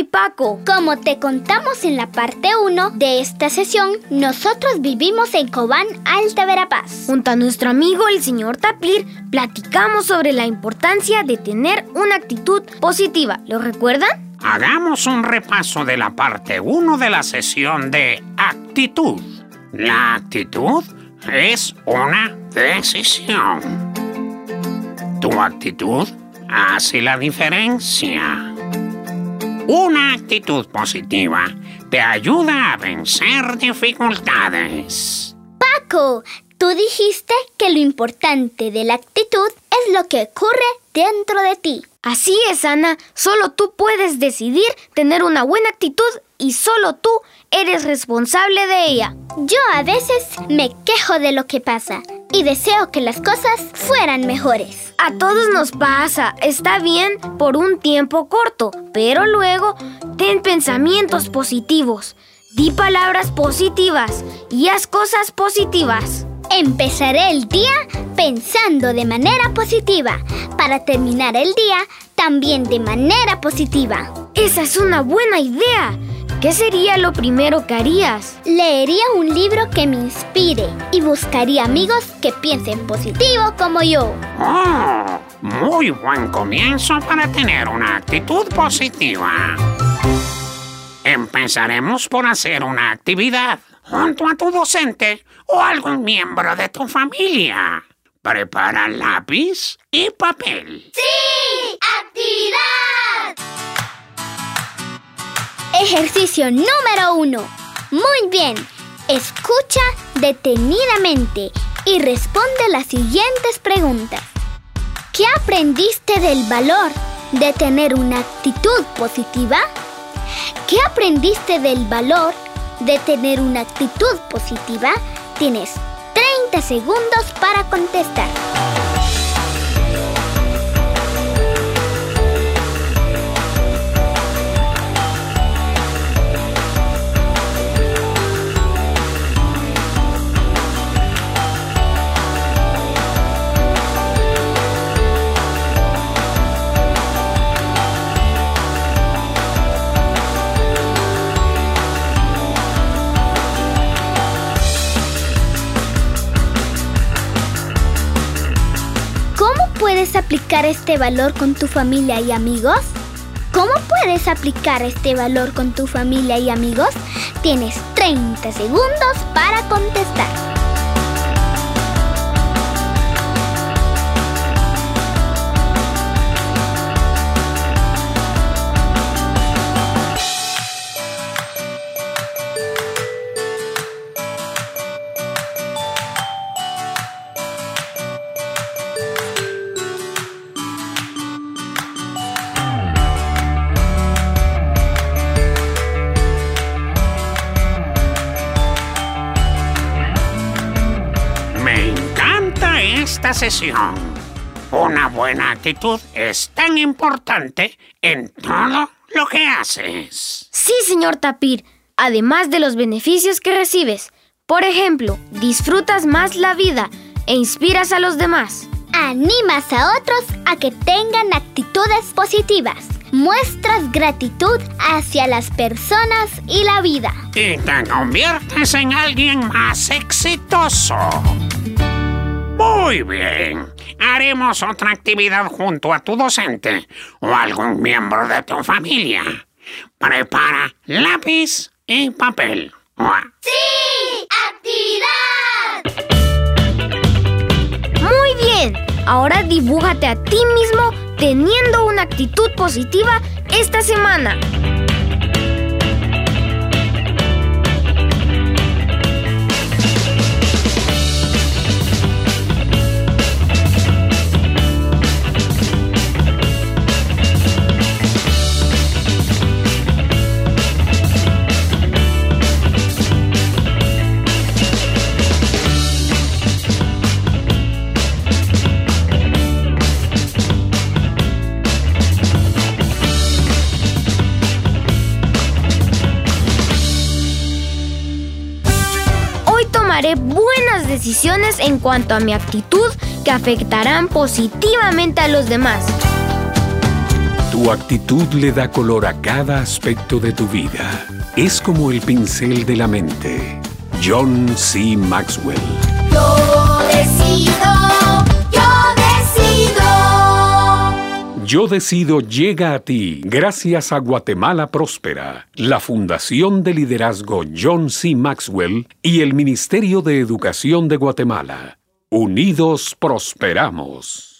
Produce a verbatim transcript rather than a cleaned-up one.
soy Paco. Como te contamos en la parte uno de esta sesión, nosotros vivimos en Cobán, Alta Verapaz. Junto a nuestro amigo el señor Tapir, platicamos sobre la importancia de tener una actitud positiva. ¿Lo recuerdan? Hagamos un repaso de la parte uno de la sesión de actitud. La actitud es una decisión. Tu actitud hace la diferencia. Una actitud positiva te ayuda a vencer dificultades. Paco, tú dijiste que lo importante de la actitud es lo que ocurre dentro de ti. Así es, Ana. Solo tú puedes decidir tener una buena actitud y solo tú eres responsable de ella. Yo a veces me quejo de lo que pasa y deseo que las cosas fueran mejores. A todos nos pasa. Está bien por un tiempo corto, pero luego ten pensamientos positivos. Di palabras positivas y haz cosas positivas. Empezaré el día pensando de manera positiva para terminar el día también de manera positiva. Esa es una buena idea. ¿Qué sería lo primero que harías? Leería un libro que me inspire y buscaría amigos que piensen positivo como yo. Oh, muy buen comienzo para tener una actitud positiva. Empezaremos por hacer una actividad junto a tu docente o algún miembro de tu familia. Prepara lápiz y papel. ¡Sí! ¡Actividad! Ejercicio número uno. Muy bien. Escucha detenidamente y responde las siguientes preguntas. ¿Qué aprendiste del valor de tener una actitud positiva? ¿Qué aprendiste del valor de tener una actitud positiva? Tienes treinta segundos para contestar. ¿Puedes aplicar este valor con tu familia y amigos? ¿Cómo puedes aplicar este valor con tu familia y amigos? Tienes treinta segundos para contestar. Esta sesión. Una buena actitud es tan importante en todo lo que haces. Sí, señor Tapir. Además de los beneficios que recibes. Por ejemplo, disfrutas más la vida e inspiras a los demás. Animas a otros a que tengan actitudes positivas. Muestras gratitud hacia las personas y la vida. Y te conviertes en alguien más exitoso. Muy bien. Haremos otra actividad junto a tu docente o algún miembro de tu familia. Prepara lápiz y papel. ¡Sí! ¡Actividad! Muy bien. Ahora dibújate a ti mismo teniendo una actitud positiva esta semana. Tomaré buenas decisiones en cuanto a mi actitud que afectarán positivamente a los demás. Tu Tu actitud le da color a cada aspecto de tu vida. Es como el pincel de la mente. John C. Maxwell. Yo decido, yo decido. Yo decido llega a ti gracias a Guatemala Próspera, la Fundación de Liderazgo John C. Maxwell y el Ministerio de Educación de Guatemala. Unidos prosperamos.